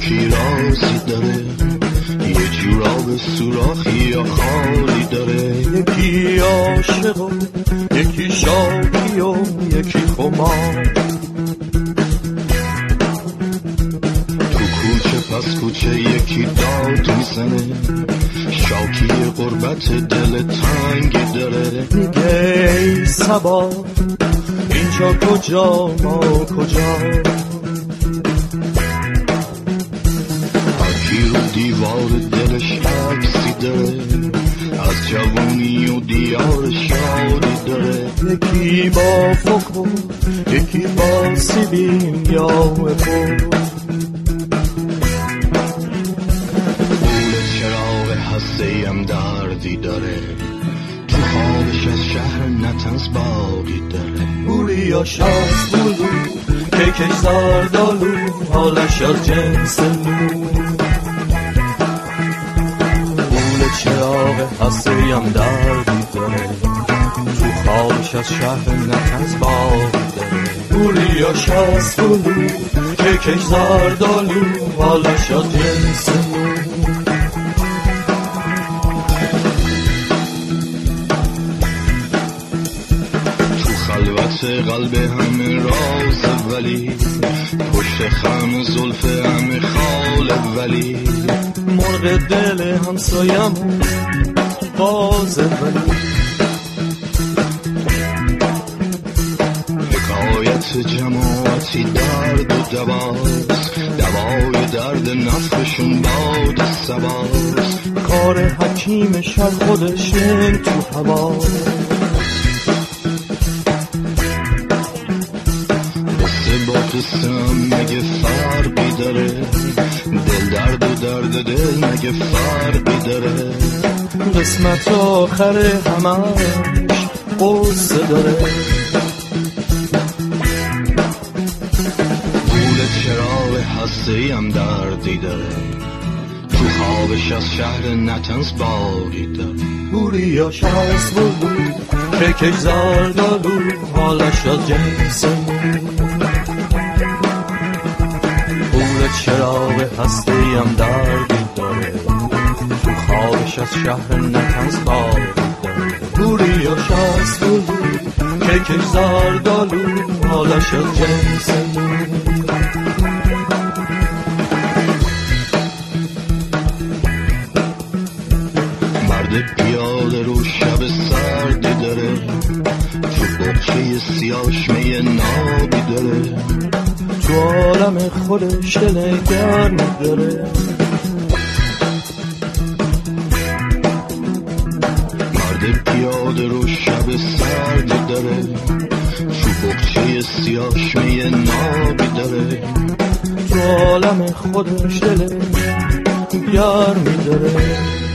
شیرازی داره، یه جوراب سوراخی یا خالی داره. یکی عاشق و یکی شاکی و یکی خمار، تو کوچه پس کوچه یکی داد میزنه، شاکی غربت دل تنگی داره. میگه ای صبا اینجا کجا ما کجا، هرکی رو دیوار دلش عکسی داره، از جوانی و دیار شادی داره. یکی با فوق و یکی با سیبیم یا بود. چراغ هسته‌ایم دردی داره، تو خوابش از شهر نتنز باقی داره. بوریا شاست بولو کیکش زاردالو، حالش از جنس نور. بول چراغ هسته‌ایم دردی داره، تو خوابش از شهر نتنز باقی داره. بوریا شاست بولو کیکش زاردالو، حالش از جنس نور. خلوت قلب همه راز ولی، پشت خم زلف همه خال ولی. مرغ دل همسایم باز ولی، حکایت جماعتی درد و دواست، دوای درد نفخشون باد سباست. کار حکیم شر خودشن تو هوا، با قسم مگه فرقی داره، دل درد و درد دل مگه فرقی داره. قسمت آخر همش قصه داره. گول چراغ هسته‌ایم دردی داره، تو خوابش از شهر نتنز باقی داره. بوریا شاست بولو کیکش زاردالو، حالش از جنس نور. چراغ هسته‌ایم دردی داره، تو خوابش از شهر نتنز باقی داره. بوریا شاست بولو کیکش زاردالو، حالش از جنس نور. مرد پیاده رو شب سردی داره، تو بخچه سیاش می نابی داره. تو عالم خودش دل گرمی داره. مرد پیاده رو شب سردی داره، تو بخچه سیاش می نابی داره. تو عالم خودش دل گرمی داره.